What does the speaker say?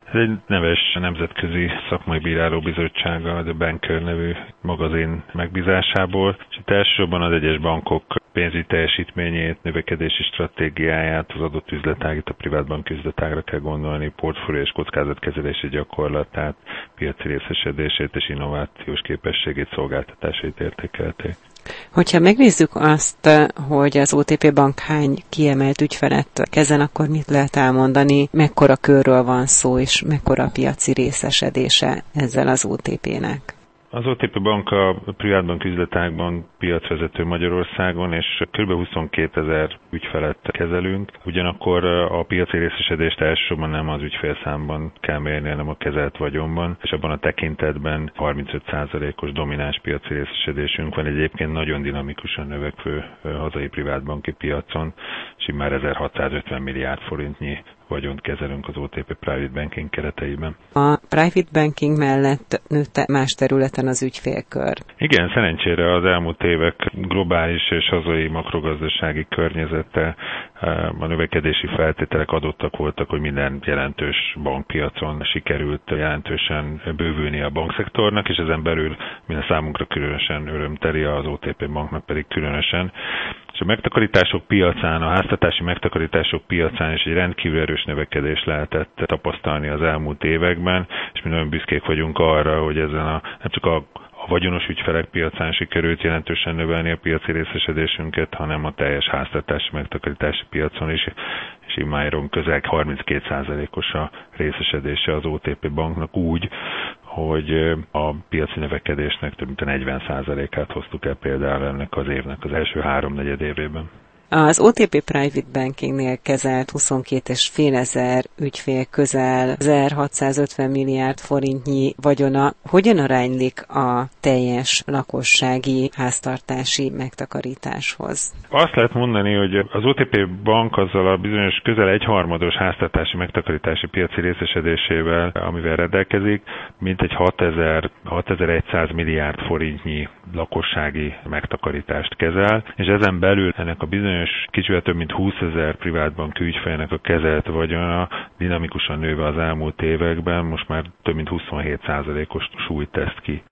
Ez egy neves nemzetközi szakmai bírálóbizottsága, a The Banker nevű magazin megbízásából, és itt elsősorban az egyes bankok pénzügyi teljesítményét, növekedési stratégiáját, az adott üzletágit, a privátbanki üzletágra kell gondolni, portfólió és kockázatkezelési gyakorlatát, piaci részesedését és innovációs képességét, szolgáltatásait értékelték. Hogyha megnézzük azt, hogy az OTP Bank hány kiemelt ügyfelet kezel, akkor mit lehet elmondani, mekkora körről van szó, és mekkora a piaci részesedése ezzel az OTP-nek? Az OTP Bank a privátbank üzletágban piacvezető Magyarországon, és kb. 22 000 ügyfelet kezelünk. Ugyanakkor a piaci részesedést elsősorban nem az ügyfélszámban kell mérni, hanem a kezelt vagyonban, és abban a tekintetben 35%-os domináns piaci részesedésünk van egyébként nagyon dinamikusan növekvő hazai privátbanki piacon, és már 1650 milliárd forintnyi vagyont kezelünk az OTP Private Banking kereteiben. A Private Banking mellett nőtte más területen az ügyfélkör. Igen, szerencsére az elmúlt évek globális és hazai makrogazdasági környezete, a növekedési feltételek adottak voltak, hogy minden jelentős bankpiacon sikerült jelentősen bővülni a bankszektornak, és ezen belül minden számunkra különösen örömteli, az OTP Banknak pedig különösen. És a megtakarítások piacán, a háztartási megtakarítások piacán is egy rendkívül erős növekedés lehetett tapasztalni az elmúlt években, és mi nagyon büszkék vagyunk arra, hogy ezen nem csak a vagyonos ügyfelek piacán sikerült jelentősen növelni a piaci részesedésünket, hanem a teljes háztartási megtakarítási piacon is, és immáron közel 32%-os a részesedése az OTP Banknak úgy, hogy a piaci növekedésnek több mint a 40%-át hoztuk el például ennek az évnek az első 3-4 évében. Az OTP Private Bankingnél kezelt 22,5 ezer ügyfél közel 1650 milliárd forintnyi vagyona. Hogyan aránylik a teljes lakossági háztartási megtakarításhoz? Azt lehet mondani, hogy az OTP Bank azzal a bizonyos közel egyharmados háztartási megtakarítási piaci részesedésével, amivel rendelkezik, mintegy 6100 milliárd forintnyi lakossági megtakarítást kezel, és ezen belül ennek a bizonyos kicsivel több mint 20 000 privátbanki ügyfélnek a kezelt vagyona dinamikusan nőve az elmúlt években, most már több mint 27%-os súlyt tesz ki.